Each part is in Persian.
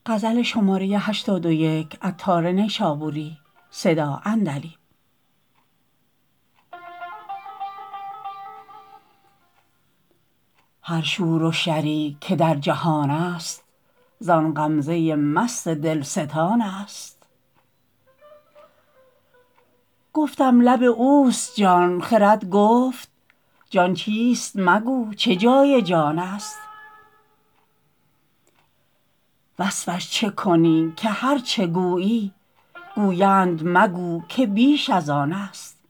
هر شور و شری که در جهان است زان غمزه مست دلستان است. گفتم لب اوست جان، خرد گفت جان چیست مگو چه جای جان است. وصفش چه کنی که هر چه گویی گویند مگو که بیش از آن است.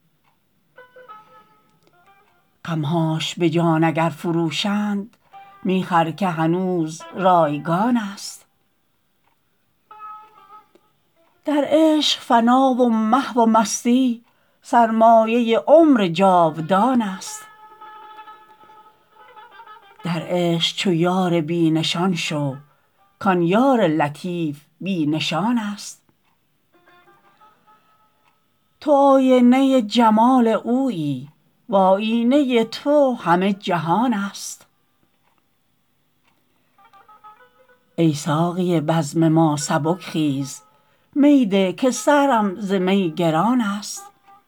غمهاش به جان اگر فروشند می خر که هنوز رایگان است. در عشق فنا و محو و مستی سرمایه عمر جاودان است. در عشق چو یار بی نشان شو کان یار لطیف بی نشان است. تو آینه جمال اویی و آیینه تو همه جهان است. ای ساقی بزم ما سبک خیز می ده که سرم ز می گران است.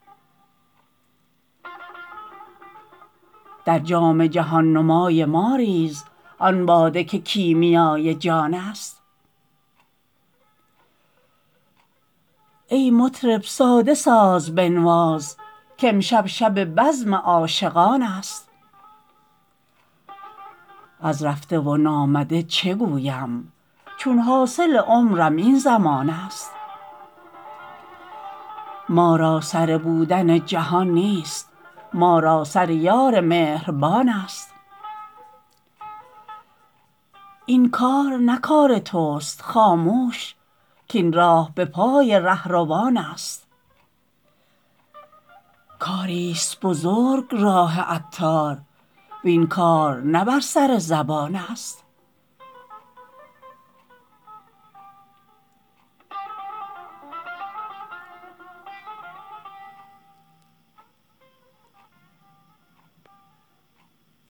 در جام جهان نمای ما ریز آن باده که کیمیای جان است. ای مطرب ساده ساز بنواز کامشب شب بزم عاشقان است. از رفته و نامده چه گویم چون حاصل عمرم این زمان است. ما را سر بودن جهان نیست ما را سر یار مهربان است. این کار نه کار توست خاموش کاین راه به پای رهروان است. کاری است بزرگ راه عطار وین کار نه بر سر زبان است.